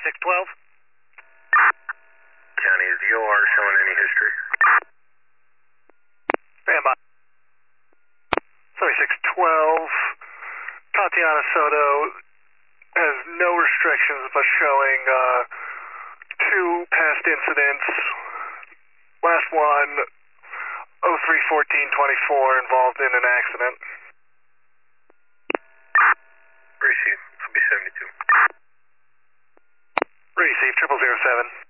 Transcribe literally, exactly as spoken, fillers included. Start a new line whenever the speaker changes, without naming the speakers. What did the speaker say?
seventy-six twelve.
County, is the O R showing any history?
Stand by. seventy-six twelve. Tatiana Soto has no restrictions but showing uh, two past incidents. Last one, oh three fourteen twenty-four, involved in an accident.
Receive, I'll be seventy-two.
Receive, triple zero seven.